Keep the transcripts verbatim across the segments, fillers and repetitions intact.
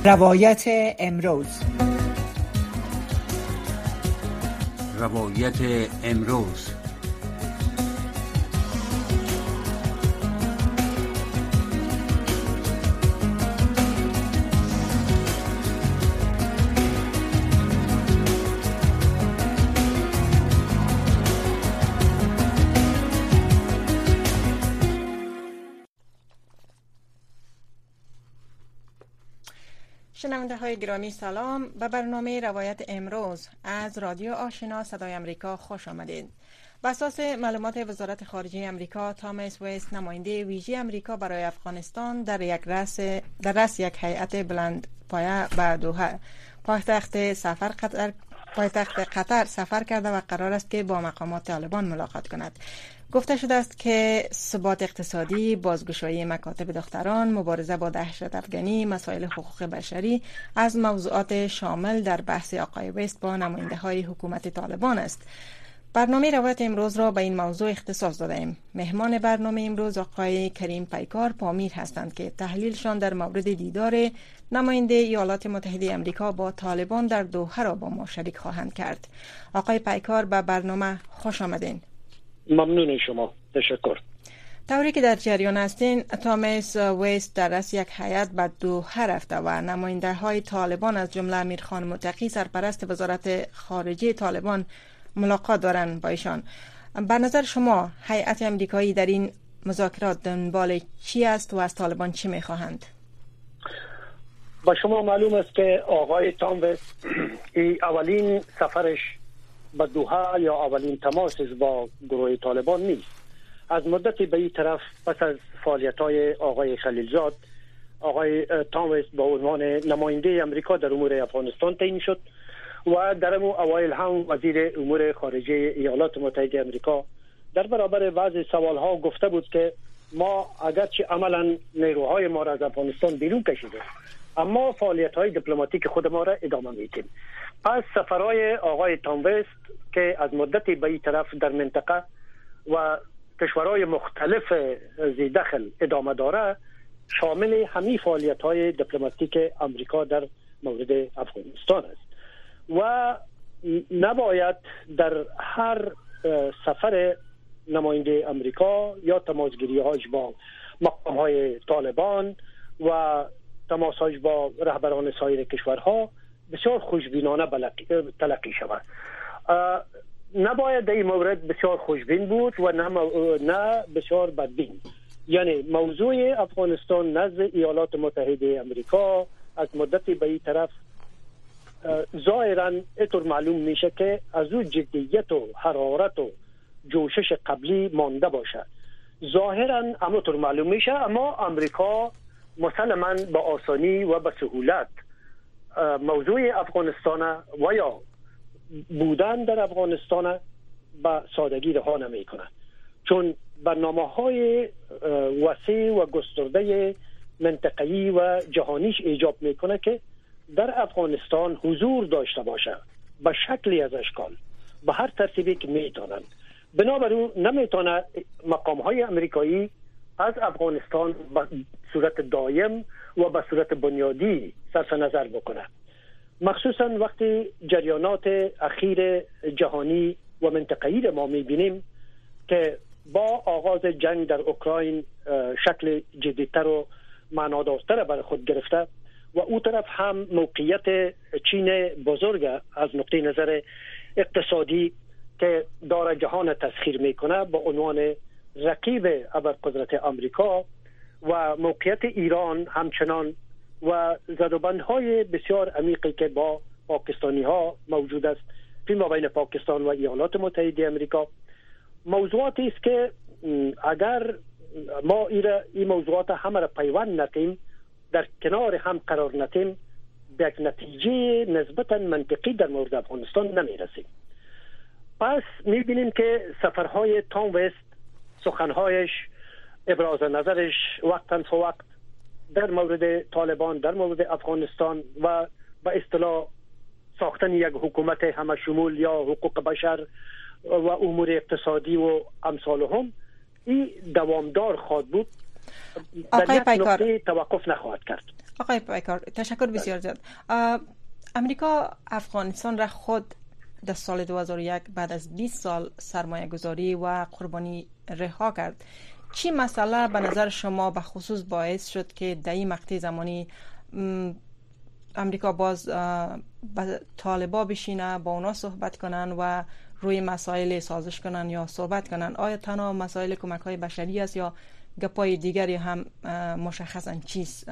روایت امروز روایت امروز شنونده های گرامی سلام. به برنامه روایت امروز از رادیو آشنا صدای امریکا خوش آمدید. بر اساس معلومات وزارت خارجه امریکا، تامس ویست، نماینده ویژه امریکا برای افغانستان، در یک رأس در رأس یک هیئت بلند پایه به دوحه پایتخت سفر قطر پایتخت قطر سفر کرده و قرار است که با مقامات طالبان ملاقات کند. گفته شده است که ثبات اقتصادی، بازگشایی مکاتب دختران، مبارزه با دهشت افغانی، مسائل حقوق بشری از موضوعات شامل در بحث آقای ویست با نماینده های حکومت طالبان است. برنامه روایت امروز را به این موضوع اختصاص داده ایم. مهمان برنامه امروز آقای کریم پیکار پامیر هستند که تحلیلشان در مورد دیدار نماینده ایالات متحده امریکا با طالبان در دوحه را با ما شریک خواهند کرد. آقای پیکار به برنامه خوش آمدین. ممنون شما. تشکر. طوری که در جریان هستین، تامس ویست در رأس یک هیئت به دوحه رفته و نماینده های طالبان از جمله امیرخان متقی سرپرست وزارت خارجه طالبان ملاقات دارند با ایشان. به نظر شما هیئت امریکایی در این مذاکرات دنبال چی است و از طالبان چی میخواهند؟ با شما معلوم است که آقای تام ویست اولین سفرش به دوحه یا اولین تماسش با گروه طالبان نیست. از مدتی به این طرف پس از فعالیت‌های آقای خلیلزاد، آقای تام ویست با عنوان نماینده امریکا در امور افغانستان تعیین شد و در امو اوایل هم وزیر امور خارجه ایالات متحده امریکا در برابر بعض سوالها گفته بود که ما اگرچه عملا نیروهای ما را از افغانستان بیرون کشیده، اما فعالیت‌های دیپلماتیک خود ما را ادامه میدیم. پس سفرهای آقای تام ویست که از مدتی به این طرف در منطقه و کشورهای مختلف ذی دخل ادامه داره، شامل همین فعالیت‌های دیپلماتیک امریکا در مورد افغانستان است و نباید در هر سفر نماینده امریکا یا تماسگیری‌هاش با مقام‌های طالبان و تماس‌هاش با رهبران سایر کشورها بسیار خوشبینانه تلقی شود. نباید در این مورد بسیار خوشبین بود و نه, مو... نه بسیار بدبین. یعنی موضوع افغانستان نزد ایالات متحده امریکا از مدتی به این طرف ظاهراً اینطور معلوم میشه که از او جدیت و حرارت و جوشش قبلی مانده باشه. ظاهراً همونطور معلوم میشه، اما امریکا مسلماً با آسانی و به سهولت موضوع افغانستان و یا بودن در افغانستان به سادگی رها نمیکنه، چون برنامه‌های وسیع و گسترده منطقه‌ای و جهانیش ایجاب میکنه که در افغانستان حضور داشته باشه به شکلی از اشکال به هر ترتیبی که میتونن. بنابراین نمیتونه مقام‌های امریکایی از افغانستان به صورت دائم و به صورت بنیادی صرف نظر بکنه، مخصوصا وقتی جریانات اخیر جهانی و منطقه‌ای را ما میبینیم که با آغاز جنگ در اوکراین شکل جدی‌تر و معنادارتر بر خود گرفته و او طرف هم موقعیت چین بزرگ از نقطه نظر اقتصادی که داره جهان تسخیر میکنه با عنوان رقیب ابرقدرت آمریکا و موقعیت ایران همچنان و زدوبندهای بسیار عمیقی که با پاکستانی ها موجود است فیما بین پاکستان و ایالات متحده امریکا، موضوعاتی است که اگر ما این موضوعات همه را پیوند نتیم، در کنار هم قرار نتیم، به یک نتیجه نسبتا منطقی در مورد افغانستان نمیرسیم. پس میبینیم که سفرهای تام ویست، سخنهایش، ابراز نظرش وقتا فوقت در مورد طالبان، در مورد افغانستان و به اصطلاح ساختن یک حکومت همه شمول یا حقوق بشر و امور اقتصادی و امثالهم، این دوامدار خواهد بود، در یک نقطه توقف نخواهد کرد. آقای پیکار تشکر بسیار زیاد. امریکا افغانستان را خود در سال دو هزار و یک بعد از بیست سال سرمایه گذاری و قربانی رها کرد. چی مسئله به نظر شما به خصوص باعث شد که در این مقطع زمانی امریکا باز با طالبا بشینه، با اونا صحبت کنن و روی مسائل سازش کنن یا صحبت کنن؟ آیا تنها مسائل کمک های بشری است یا گپای دیگری هم مشخصا چیست؟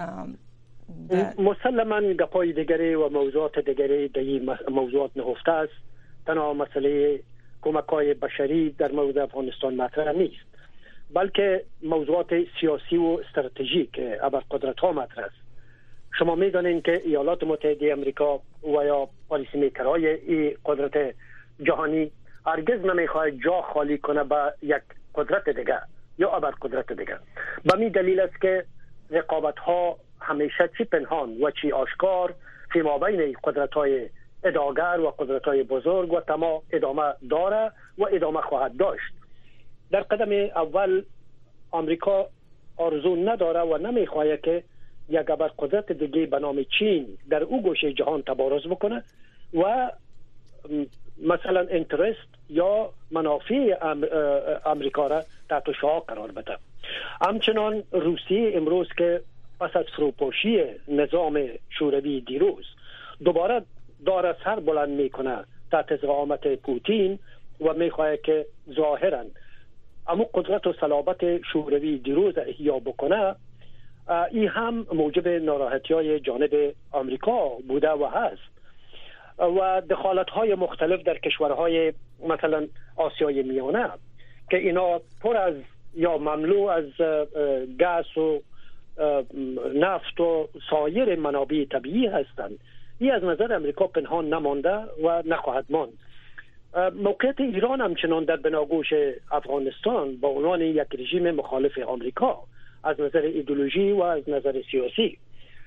مسلما گپای دیگری و موضوعات دیگری در این موضوعات نهفته است. تنها مسئله کمک های بشری در مورد افغانستان مطرح نیست، بلکه موضوعات سیاسی و استراتژیک ابرقدرت ها مطرح است. شما می‌دانید که ایالات متحده آمریکا و یا پالیسی میکرهای این قدرت جهانی هرگز نمی‌خواهد جا خالی کنه به یک قدرت دیگر یا ابرقدرت دیگر. به می دلیل است که رقابت ها همیشه چی پنهان و چی آشکار فی مابین قدرت‌های اداگر و قدرت‌های بزرگ و تمام ادامه داره و ادامه خواهد داشت. در قدم اول آمریکا آرزو نداره و نمی‌خواهد که یک ابرقدرت دیگه به نام چین در او گوشه جهان تبارز بکنه و مثلا انترست یا منافع امریکا را تحت شعاع قرار بده. همچنان روسیه امروز که پس از فروپاشی نظام شوروی دیروز دوباره داره سر بلند میکنه تحت زعامت پوتین و میخواه که ظاهرا اما قدرت و صلابت شوروی دیروز احیا بکنه، این هم موجب ناراحتی های جانب آمریکا بوده و هست و دخالت های مختلف در کشورهای مثلا آسیای میانه که اینا پر از یا مملو از گاز و نفت و سایر منابع طبیعی هستند. این از نظر آمریکا پنهان نمانده و نخواهد ماند. موقعیت ایران همچنان در بناگوش افغانستان با عنوان یک رژیم مخالف آمریکا از نظر ایدئولوژی و از نظر سیاسی،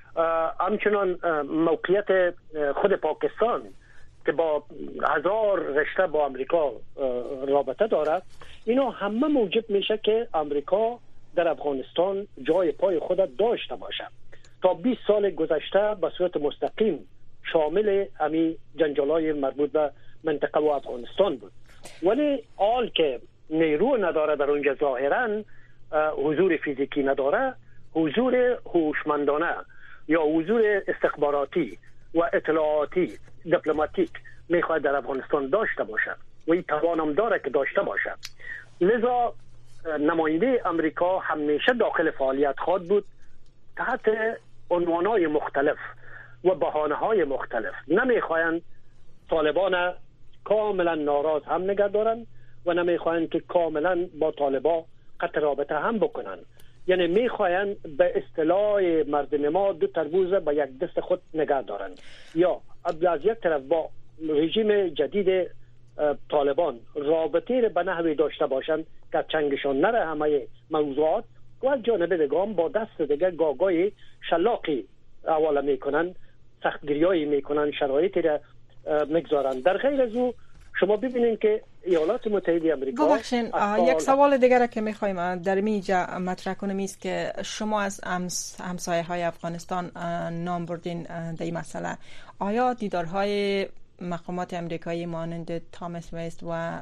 همچنان موقعیت خود پاکستان که با هزار رشته با آمریکا رابطه دارد، اینا همه موجب میشه که آمریکا در افغانستان جای پای خود داشته باشه. تا بیست سال گذشته به صورت مستقیم شامل همین جنجالای مربوط به منطقه و افغانستان بود، ولی حال که نیرو نداره در اونجا، ظاهرا حضور فیزیکی نداره، حضور هوشمندانه یا حضور استخباراتی و اطلاعاتی دیپلماتیک میخواد در افغانستان داشته باشه و این توانم داره که داشته باشه. لذا نماینده امریکا همیشه داخل فعالیت خواهد بود تحت عنوانهای مختلف و بهانه‌های مختلف. نمیخواین طالبان کاملا ناراض هم نگه دارن و نمیخواین که کاملا با طالبان قطع رابطه هم بکنن. یعنی میخواین به اصطلاح مردم ما دو تربوز با یک دست خود نگه دارن، یا از یک طرف با رژیم جدید طالبان رابطه به نحوی داشته باشند که چنگشان نره همه موضوعات، و از جانب دیگه با دست دیگه گاگای شلاقی حواله میکنن، سختگیریایی میکنن، شرایطی را میگذارن. در غیر از او شما ببینید که ایالات متحده آمریکا ببخشین یک سوال دیگر که میخوایم در اینجا مطرح کنیم است که شما از همسایه های افغانستان نام بردین در این مسئله. آیا دیدارهای مقامات امریکایی مانند تامس ویست و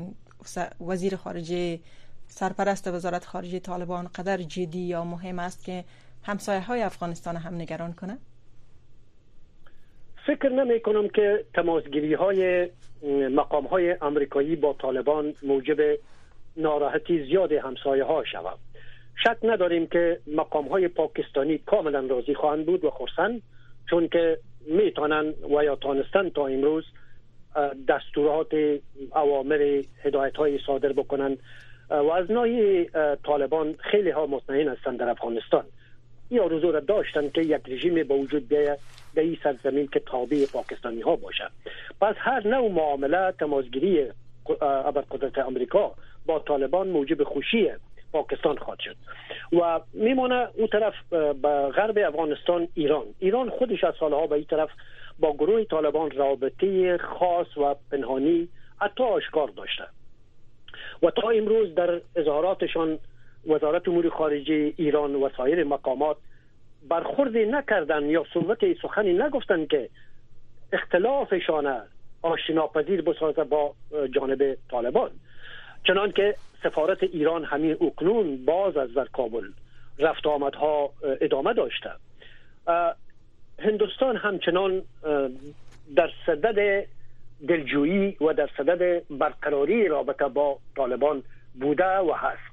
وزیر خارجه سرپرست وزارت خارجه طالبان قدر جدی یا مهم است که همسایه های افغانستان هم نگران کنه؟ فکر نمی کنم که تماسگیری های مقام های امریکایی با طالبان موجب ناراحتی زیاد همسایه ها شود. شک نداریم که مقام های پاکستانی کاملا راضی خواهند بود و خرسند، چون که میتونن و یا تانستن تا امروز دستورات، اوامر، هدایت های صادر بکنن و از ناحیه طالبان خیلی ها مطمئن هستند در افغانستان. این آرزو را داشتن که یک رژیم با وجود بیاید در این سرزمین که تابع پاکستانی ها باشد. پس هر نوع معامله تماسگیری ابرقدرت آمریکا با طالبان موجب خوشی پاکستان خواهد شد و میمونه اون طرف به غرب افغانستان ایران. ایران خودش از سالها به این طرف با گروه طالبان رابطه خاص و پنهانی حتی آشکار داشته و تا امروز در اظهاراتشان وزارت امور خارجه ایران و سایر مقامات برخوردی نکردن یا صحبت سخنی نگفتن که اختلافشان آشناپذیر بسازه با جانب طالبان. چنان که سفارت ایران همین اکنون باز از در کابل رفت آمدها ادامه داشته. هندوستان همچنان در صدد دلجویی و در صدد برقراری رابطه با طالبان بوده و هست،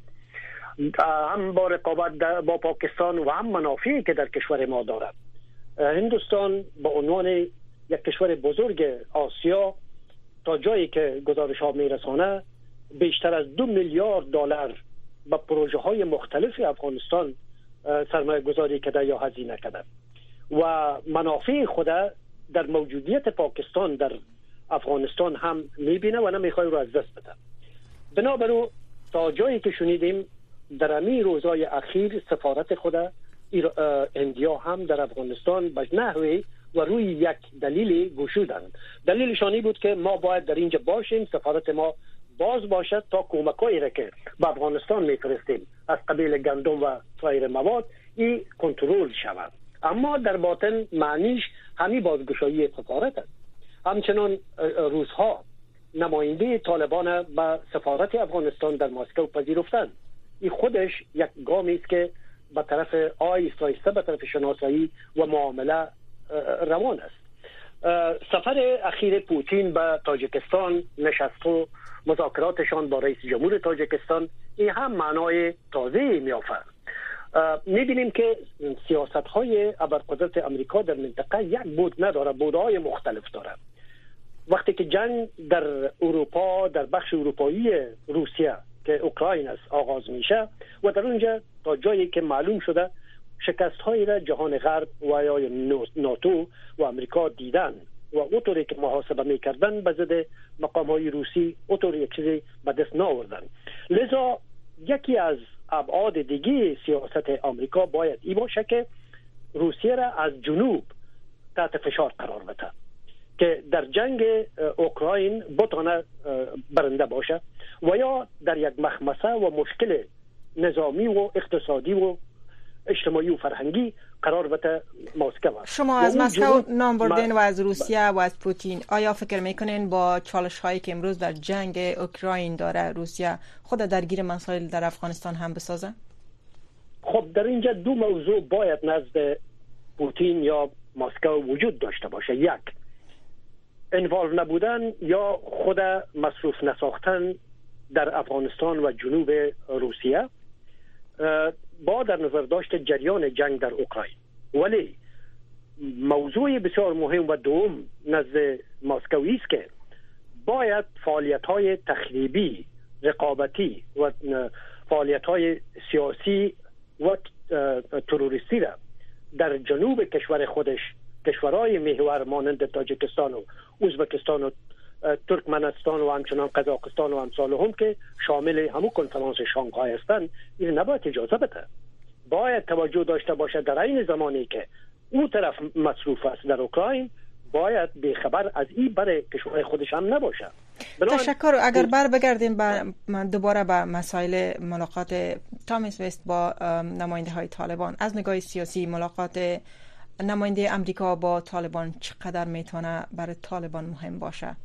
هم با رقابت با پاکستان و هم منافعی که در کشور ما دارد. هندوستان به عنوان یک کشور بزرگ آسیا تا جایی که گزارش ها میرسانه بیشتر از دو میلیارد دلار به پروژه های مختلف افغانستان سرمایه گذاری کرده یا هزینه کرده و منافع خود در موجودیت پاکستان در افغانستان هم میبینه و نمیخواد رو از دست بده. بنابراین تا جایی که شنیدیم در امی روزهای اخیر سفارت خود اندیا هم در افغانستان به نحوی و روی یک دلیل گشودند. دلیلشانی بود که ما باید در اینجا باشیم، سفارت ما باز باشد تا کمکایی را که به افغانستان میفرستیم از قبیل گندم و سایر مواد این کنترل شود. اما در باطن معنیش همین بازگشایی سفارت است. همچنان روزها نماینده طالبان به سفارت افغانستان در مسکو پذیرفتند. این خودش یک گامی است که به طرف آیسته آیسته به طرف شناسایی و معامله روان است. سفر اخیر پوتین به تاجیکستان، نشست و مذاکراتشان با رئیس جمهور تاجیکستان، این هم معنای تازه می‌یافت. می‌بینیم که سیاست‌های ابرقدرت آمریکا در منطقه یک بود نداره، بودهای مختلف داره. وقتی که جنگ در اروپا، در بخش اروپایی روسیه که اوکراین است آغاز میشه و در اونجا تا جایی که معلوم شده شکست‌هایی را جهان غرب و یا ناتو و آمریکا دیدن و اونطوری که محاسبه میکردن به ضد مقام‌های روسی اونطوری یک چیزی به دست نآوردن. لذا یکی از ابعاد دیگه سیاست آمریکا باید ای باشه که روسیه را از جنوب تحت فشار قرار بده که در جنگ اوکراین بتونه برنده باشه و یا در یک مخمسه و مشکل نظامی و اقتصادی و اجتماعی و فرهنگی قرار بده مسکو. شما از مسکو نام بردین و از روسیه و از پوتین، آیا فکر میکنین با چالش هایی که امروز در جنگ اوکراین داره روسیه خود درگیر مسائل در افغانستان هم بسازه؟ خب در اینجا دو موضوع باید نزد پوتین یا مسکو وجود داشته باشه. یک، انوالو نبودن یا خود مصروف نساختن در افغانستان و جنوب روسیه با در نظر داشت جریان جنگ در اوکراین. ولی موضوع بسیار مهم و دوم نزد مسکویی است که باید فعالیت‌های تخریبی، رقابتی و فعالیت‌های سیاسی و تروریستی را در جنوب کشور خودش، کشورهای محور مانند تاجیکستان و ازبکستان و ترکمنستان و همچنان قزاقستان و امثال هم که شامل همون کنفرانس شانگهای هستند، این نباید اجازه بده. باید توجه داشته باشه در این زمانی که اون طرف مصروف است در اوکراین باید بیخبر از این برای کشور خودش هم نباشه. تشکر. اگر بر بگردیم دوباره به مسائل ملاقات تامس وست با نماینده های طالبان، از نگاه سیاسی ملاقات نماینده امریکا با طالبان چقدر میتونه برای طالبان مهم باشه؟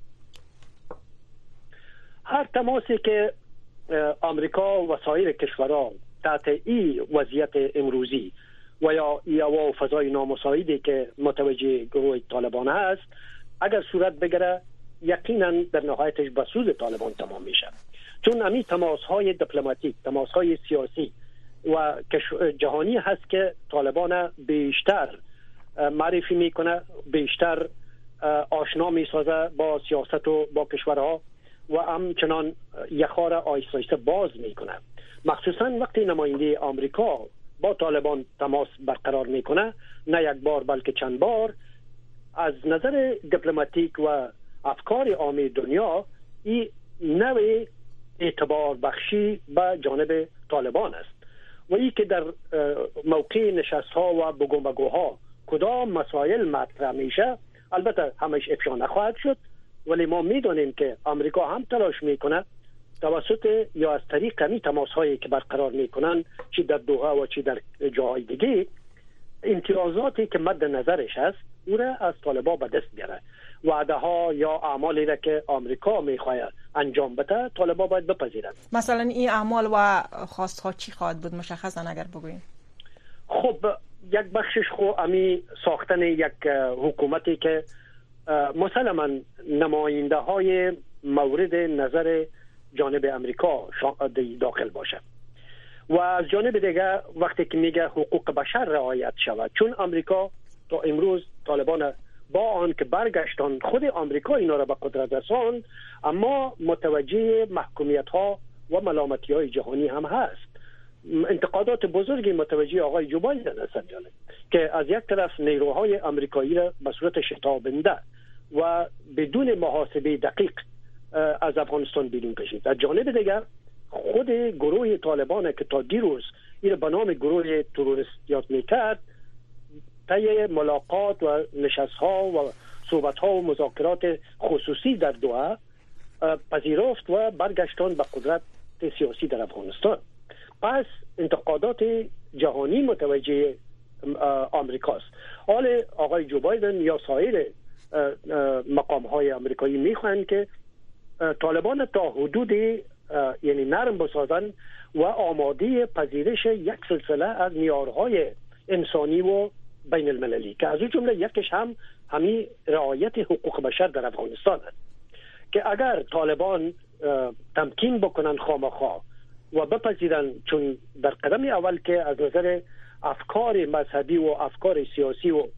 هر تماسی که امریکا و سایر کشورها تحت این وضعیت امروزی و یا یا فضای نامساعدی که متوجه گروه طالبان است اگر صورت بگیره یقینا در نهایتش به سود طالبان تمام میشه، چون همین تماس‌های دیپلماتیک، تماس‌های سیاسی و جهانی هست که طالبان بیشتر معرفی میکنه، بیشتر آشنا میسازه با سیاست و با کشورها و همچنان یخار آیسته آیسته باز میکنه. مخصوصا وقتی نماینده آمریکا با طالبان تماس برقرار میکنه، نه یک بار بلکه چند بار، از نظر دیپلماتیک و افکار عامه دنیا این نوع اعتبار بخشی به جانب طالبان است و این که در موقع نشست ها و بگومگوها کدام مسائل مطرح میشه البته همش افشا نخواهد شد، ولی ما میدونیم که آمریکا هم تلاش میکنه توسط یا از طریق کمی تماس هایی که برقرار میکنن چی در دوحه و چی در جاهای دیگه امتیازاتی که مد نظرش هست او را از طالبان به دست بیاره. وعده ها یا اعمالی را که آمریکا میخواد انجام بده طالبان باید بپذیرند. مثلا این اعمال و خواستها چی خواهد بود مشخصا اگر بگوییم؟ خب یک بخشش خو امی ساختن یک حکومتی که مسلما نماینده های مورد نظر جانب امریکا داخل باشه و از جانب دیگه وقتی که میگه حقوق بشر رعایت شود، چون امریکا تا امروز طالبان با آن که برگشتن خود آمریکا اینا را به قدرت رساند، اما متوجه محکومیت ها و ملامتی های جهانی هم هست. انتقادات بزرگی متوجه آقای جو بایدن هستند که از یک طرف نیروهای آمریکایی را به صورت شتابنده و بدون محاسبه دقیق از افغانستان بیرون کشید. از جانب دیگر خود گروه طالبان که تا دیروز این به نام گروه تروریست یاد میکرد، طی ملاقات و نشست ها و صحبت ها و مذاکرات خصوصی در دوحه پذیرفت و برگشتن به قدرت سیاسی در افغانستان. پس انتقادات جهانی متوجه آمریکاست. حال آقای جو بایدن یا سایر مقام های آمریکایی میخواهند که طالبان تا حدود یعنی نرم بسازن و آماده پذیرش یک سلسله از معیارهای انسانی و بین المللی که از اون جمله یکش هم همین رعایت حقوق بشر در افغانستان است که اگر طالبان تمکین بکنن خامخواه و بپذیرن، چون در قدم اول که از نظر افکار مذهبی و افکار سیاسی و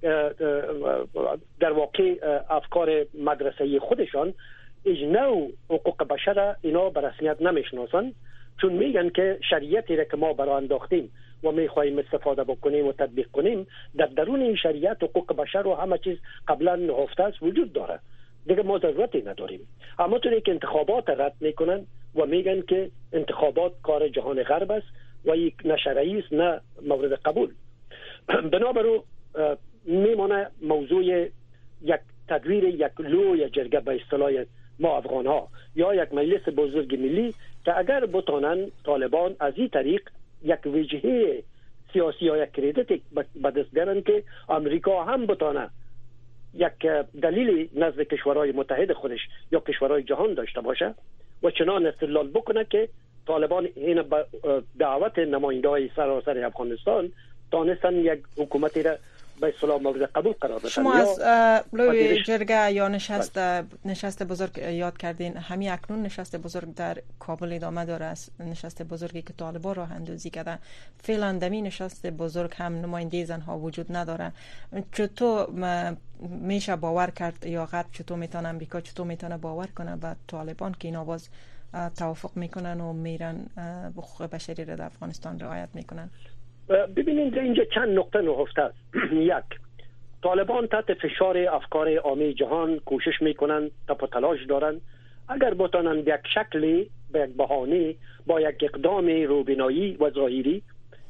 در واقع افکار مدرسه‌ای خودشان اجنو حقوق بشر اینا به رسمیت نمیشناسن، چون میگن که شریعتی را که ما برای انداختیم و میخواهیم استفاده بکنیم و تطبیق کنیم، در درون این شریعت حقوق بشر و همه چیز قبلا نهفته است وجود داره، دیگه ما ضرورتی نداریم. اما طوری که انتخابات رد میکنن و میگن که انتخابات کار جهان غرب است و یک نه شرعی است نه مورد قبول. بنابراین میمانه موضوع یک تدویر یک لوی جرگه به اصطلاح ما افغان ها یا یک مجلس بزرگ ملی که اگر بتانن طالبان از این طریق یک وجهه سیاسی یا یک کردیت به دست بیارن که آمریکا هم بتانه یک دلیل نزد کشورهای متحد خودش یا کشورهای جهان داشته باشه و چنان استدلال بکنه که طالبان این دعوت نماینده های سراسر افغانستان تانستن یک حکومتی را به اصطلاح مورد قبول قرار بدن. شما از لوی جرگه یا نشست نشست بزرگ یاد کردین، همین اکنون نشست بزرگ در کابل ادامه داره است، نشست بزرگی که طالبان راه اندازی کرده. فعلا دمی نشست بزرگ هم نماینده زنها وجود نداره. چطور میشه باور کرد یا غرب چطور میتونه، امریکا چطور میتونه باور کنه به طالبان که اینا باز توافق میکنن و میرن حقوق بشری را در افغانستان رعایت میکنن؟ ببینید اینجا چند نقطه نهفته است. یک، طالبان تحت فشار افکار عامه جهان کوشش میکنن، تپ و تلاش دارن اگر بتانن به یک شکلی به یک بهانه با یک اقدام روبینایی و ظاهری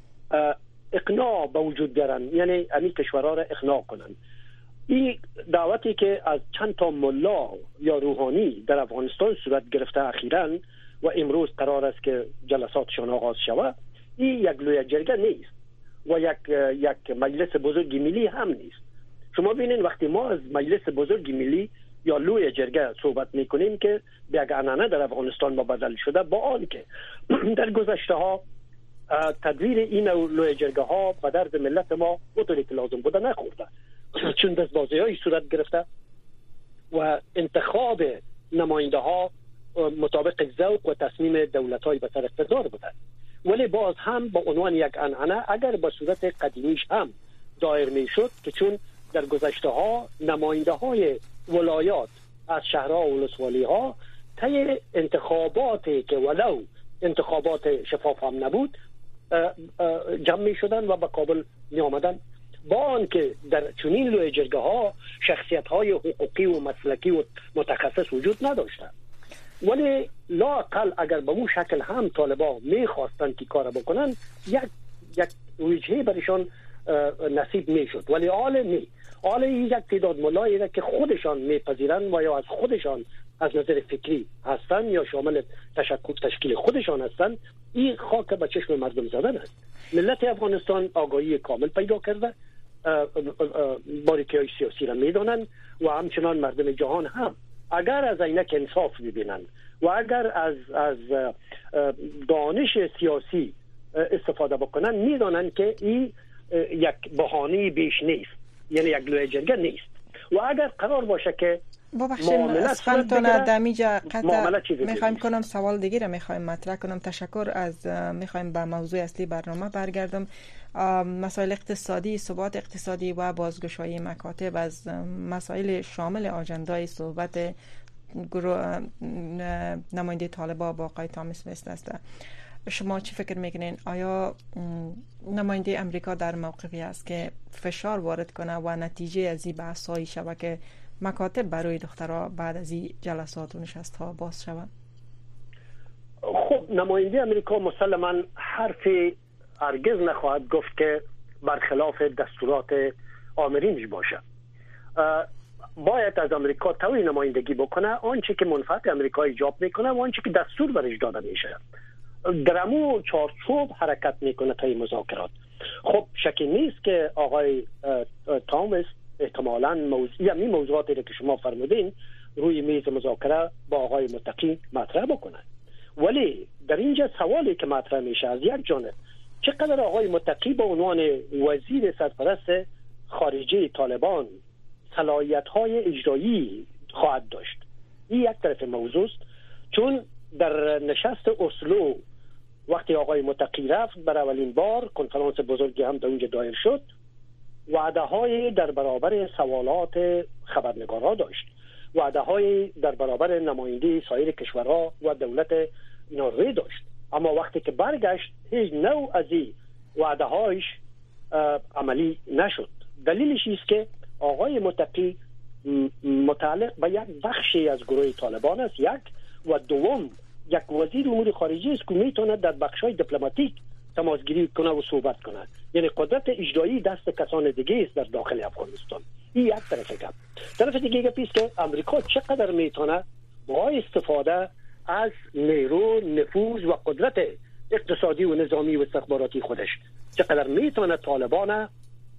اقناع به وجود بیارن، یعنی همین کشورها را اقناع کنن. این دعوتی که از چند تا ملا یا روحانی در افغانستان صورت گرفته اخیراً و امروز قرار است که جلساتشان آغاز شود، این یک لوی جرگه نیست و یک یک مجلس بزرگ ملی هم نیست. شما ببینید وقتی ما از مجلس بزرگ ملی یا لوی جرگه صحبت میکنیم که به یک عنعنه در افغانستان مبدل شده، با آن که در گذشته ها تدویر این لوی جرگه ها به درد ملت ما اونطوری که لازم بوده نخورده، چون دستبازی های صورت گرفته و انتخاب نماینده ها مطابق ذوق و تصمیم دولت های به سر اقتدار بوده. ولی باز هم با عنوان یک عنعنه اگر به صورت قدیمیش هم دایر می شد که چون در گذشته ها نماینده های ولایات از شهرها و ولسوالی ها طی انتخاباتی که ولو انتخابات شفاف هم نبود جمع می شدن و به کابل می آمدن، با آن که در چنین لوی جرگه ها شخصیت های حقوقی و مسلکی و متخصص وجود نداشتند. ولی لااقل اگر به اون شکل هم طالبان میخواستن که کار بکنن یک یک وجهه برشان نصیب میشد، ولی حال نی حال یک تعداد ملایی را که خودشان میپذیرن و یا از خودشان از نظر فکری هستن یا شامل تشکل تشکیل خودشان هستن، این خاک به چشم مردم زدن است. ملت افغانستان آگاهی کامل پیدا کرده، باریکی‌های سیاسی را میدانند و همچنان مردم جهان هم اگر از عینک انصاف ببینند و اگر از از دانش سیاسی استفاده بکنن، میدانند که این یک بهانه بیش نیست، یعنی یک لوی جرگه نیست. و اگر قرار باشه که ببخشید از خانتون دمیجا قطع میخوایم کنم سوال دیگه را میخوایم مطرح کنم. تشکر از میخوایم به موضوع اصلی برنامه برگردم. مسائل اقتصادی، ثبات اقتصادی و بازگشایی مکاتب از مسائل شامل آجندای صحبت گروه نماینده طالبان با آقای تامس وست است. شما چی فکر میکنین؟ آیا نماینده امریکا در موقعی است که فشار وارد کنه و نتیجه از این بحث‌های شبکه مکاتب برای دخترها بعد از این جلسات و نشست‌ها باز شود؟ خب نماینده امریکا مسلماً حرفی هرگز نخواهد گفت که برخلاف دستورات آمرینش باشه. باید از امریکا طوری نمایندگی بکنه آنچه که منفعت امریکا ایجاب میکنه و آنچه که دستور برش داده میشه، درمو چارچوب حرکت میکنه تا این مذاکرات. خب شکی نیست که آقای تامس احتمالاً موضوع یعنی موضوعاتی که شما فرمودین روی میز مذاکره با آقای متقی مطرح بکنه. ولی در اینجا سوالی که مطرح میشه از یک جانب چقدر آقای متقی به عنوان وزیر سرپرست خارجه طالبان صلاحیت‌های اجرایی خواهد داشت. این یک طرف موضوع است، چون در نشست اسلو وقتی آقای متقی رفت بر اولین بار کنفرانس بزرگی هم در اونجا دایر شد، وعده های در برابر سوالات خبرنگارا داشت، وعده های در برابر نماینده سایر کشورها و دولت نروژ داشت. اما وقتی که برگشت هیچ نوع از این وعده هایش عملی نشد. دلیلش است که آقای متقی متعلق به یک بخشی از گروه طالبان است، یک، و دوم یک وزیر امور خارجه است که میتونه در بخش‌های دیپلماتیک تماسگیری کنه و صحبت کنه. یعنی قدرت اجرایی دست کسان دیگه است در داخل افغانستان. این یک طرف گپ. طرف دیگه گپ است که امریکا چقدر میتونه با استفاده از نیرو، نفوذ و قدرت اقتصادی و نظامی و استخباراتی خودش چقدر میتونه طالبان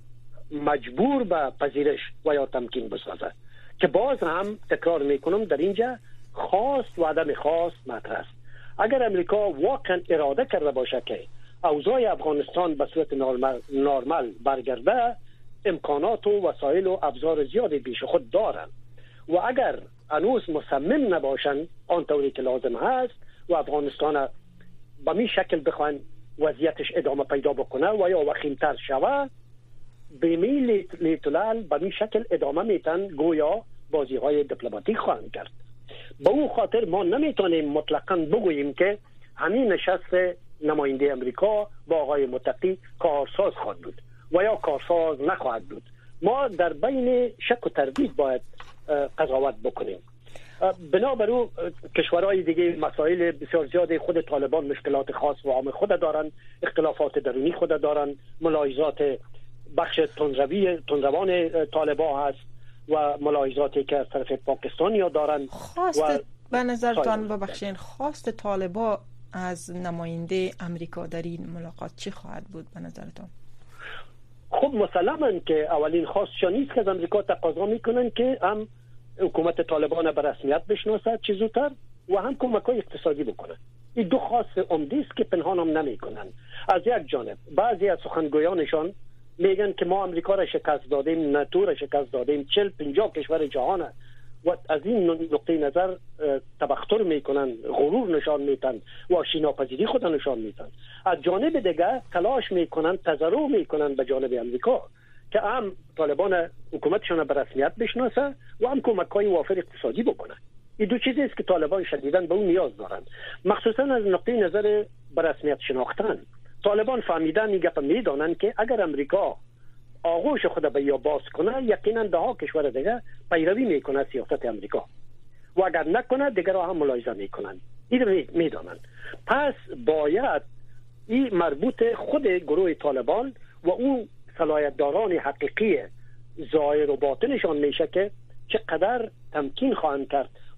مجبور به پذیرش و یا تمکین بسازه، که باز هم تکرار میکنم در اینجا خواست و عدم خواست مطرح است. اگر امریکا واقعا اراده کرده باشه که اوضاع افغانستان به صورت نرمال, نرمال برگرده، امکانات و وسایل و ابزار زیادی بیش خود دارن و اگر هنوز مصمم نباشن آنطوری که لازم هست و افغانستان به می شکل بخوان وضعیتش ادامه پیدا بکنه و یا وخیمتر شوه، بیمیل لیتلال به می شکل ادامه میتن گویا بازی های دیپلماتیک خواهند کرد. به اون خاطر ما نمیتونیم مطلقاً بگوییم که همین نشست نماینده امریکا با آقای متقی کارساز خواهد بود و یا کارساز نخواهد بود. ما در بین شک و تردید باید قضاوت بکنیم. بنابراین کشورهای دیگه مسائل بسیار زیاده خود طالبان مشکلات خاص و عام خود دارن، اختلافات درونی خود دارن، ملاحظات بخش تندروی تندروان طالبان هست و ملاحظاتی که از طرف پاکستانی ها دارن. خواست و به نظرتان ببخشین خواست طالبان از نماینده امریکا در این ملاقات چی خواهد بود به نظرتان؟ خب مسلماً که اولین خواستشان نیست که از امریکا تقاضا میکنن که هم حکومت طالبان به رسمیت بشناسد چه زودتر و هم کمک‌های اقتصادی بکنن. این دو خواست عمده است که پنهان هم نمیکنن. از یک جانب بعضی از سخنگویانشان میگن که ما امریکا را شکست دادیم، ناتو را شکست دادیم، چهل پنجاه کشور جهان و از این نقطه نظر تبختر میکنن، غرور نشان میدن و آشناپذیری خود نشان میدن. از جانب دیگه تلاش میکنن، تضرع میکنن به جانب امریکا که هم طالبان حکومتشون به رسمیت بشناسه و هم کمک‌های وافر اقتصادی بکنه. این دو چیزی است که طالبان شدیداً به اون نیاز دارن، مخصوصا از نقطه نظر به رسمیت شناختن. طالبان فهمیدن میگه میدونن که اگر امریکا آغوش خود به یا باز کنه، یقینا ده ها کشور دیگه پیروی میکنه سیاست امریکا و اگر نکنه دیگه را هم ملاحظه میکنن. این میدونن. پس باید این مربوط خود گروه طالبان و اون صلاحیت داران حقیقی ظاهر و باطنشان میشه که چقدر تمکین خواهند کرد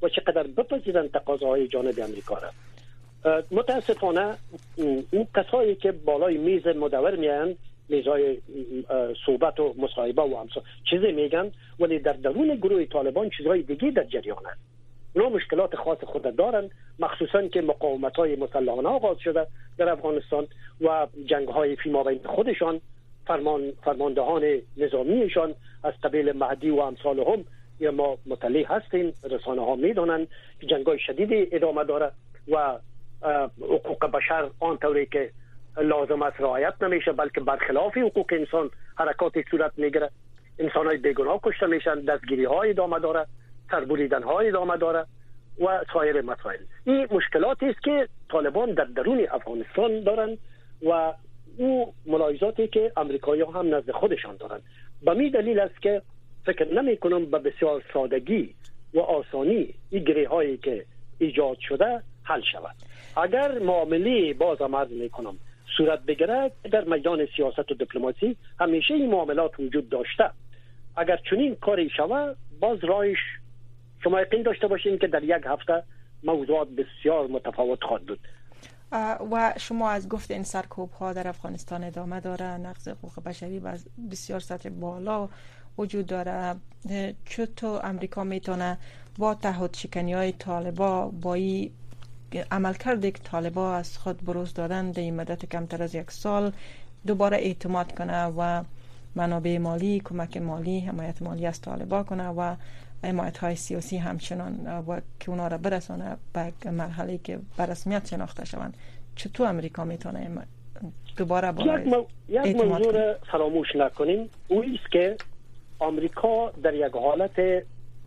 و چقدر بپذیرن تقاضاهای جانب امریکا را. متاسفانه اون کسایی که بالای میز مدور میان، میزای صحبت و مصاحبه و همسا چیزی میگن، ولی در درون گروه طالبان چیزهای دیگه در جریان است. اونا مشکلات خاص خود دارن، مخصوصا که مقاومت های مسلحانه آغاز شده در افغانستان و جنگ های فیما بین خودشان، فرمان فرماندهان نظامیشان از قبیل مهدی و امثال هم یا ما مطلع هستیم، رسانه ها میدونن که جنگ های شدید ادامه داره و حقوق بشر آنطوری که لازم است رعایت نمیشه، بلکه برخلاف حقوق انسان حرکات صورت میگیره. انسان های بیگناه کشته میشن، دستگیری های ادامه داره، سربریدن های ادامه داره و سایر مسائل. این مشکلاتی است که طالبان در درون افغانستان دارن و او ملاحظاتی که امریکایی ها هم نزد خودشان دارن. به می دلیل است که فکر نمی کنم به بسیار سادگی و آسانی این گره هایی که ایجاد شده حل شود. اگر معامله بازم عرض می کنم صورت بگیره، در میدان سیاست و دیپلماسی همیشه این معاملات وجود داشته. اگر چنین کاری شود، باز رایش شما یقین داشته باشین که در یک هفته موضوعات بسیار متفاوت خواهد بود. و شما از گفت این سرکوب ها در افغانستان ادامه داره، نقض حقوق بشری بسیار سطح بالا وجود داره. چطور امریکا میتونه با تعهد شکنی های طالبا، با این عملکرد که طالبا از خود بروز دادن در این مدت کمتر از یک سال دوباره اعتماد کنه و منابع مالی، کمک مالی، حمایت مالی از طالبا کنه و حمایت های سیاسی همچنان و که اونا را برسانه به مرحله که به رسمیت شناخته شوند؟ چطور امریکا میتونه دوباره با یک, مو... یک موضوع فراموش نکنیم، او است که امریکا در یک حالت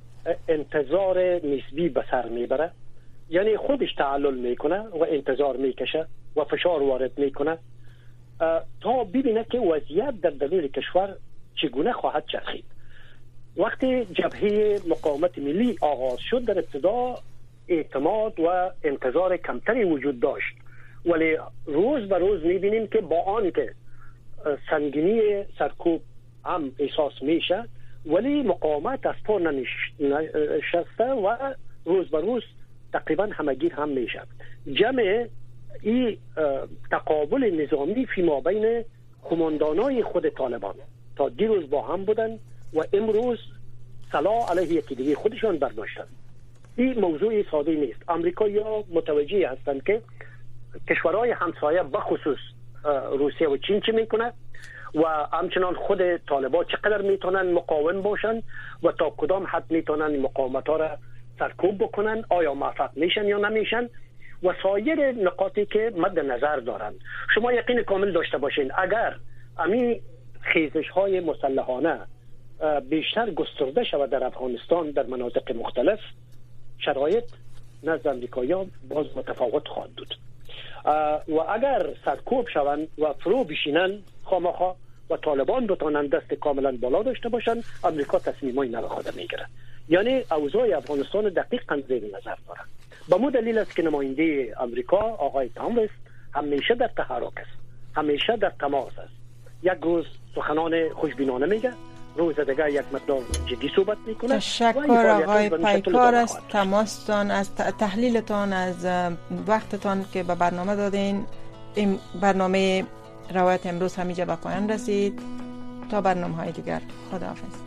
انتظار نسبی به سر میبره، یعنی خودش تعلل میکنه و انتظار میکشه و فشار وارد میکنه تا ببینه که وضعیت در درون کشور چگونه خواهد چرخید. وقتی جبهه مقاومت ملی آغاز شد، در ابتدا اعتماد و انتظار کمتری وجود داشت، ولی روز به روز میبینیم که با آن که سنگینی سرکوب هم احساس میشه، ولی مقاومت از پا ننشسته و روز به روز تقریبا همگیر هم میشه. جمع این تقابل نظامی فیما بین قماندانای خود طالبان تا دیروز با هم بودن و امروز سلاح علیه یکی دیگه خودشان برداشتن. این موضوع ساده نیست. امریکایی‌ها متوجه هستند که کشورهای همسایه بخصوص روسیه و چین چی میکنه و همچنان خود طالبان چقدر میتونن مقاوم باشن و تا کدام حد میتونن مقاومت ها را سرکوب بکنن، آیا موفق میشن یا نمیشن و سایر نقاطی که مد نظر دارن. شما یقین کامل داشته باشین اگر امی خیزش های مسلحانه بیشتر گسترده شود در افغانستان در مناطق مختلف، شرایط نزد امریکایی‌ها باز متفاوت خواهد بود و اگر سرکوب شوند و فرو بشینن خامخا و طالبان بتونن دست کاملا بالا داشته باشن، امریکا تصمیمای نو خود میگیره. یعنی اوضاع افغانستان دقیقاً زیر نظر داره. به مو دلیل است که نماینده امریکا آقای تاموس همیشه در تحرک است، همیشه در تماس است. یک روز سخنان خوشبینانه میگه، روز دیگه یک مقدار جدی صحبت میکنه. تشکر آقای پیکار از تماستان، از تحلیلتان، از وقتتان که به برنامه دادین. این برنامه روایت امروز همینجا به پایان رسید. تا برنامه های دیگر، خداحافظ.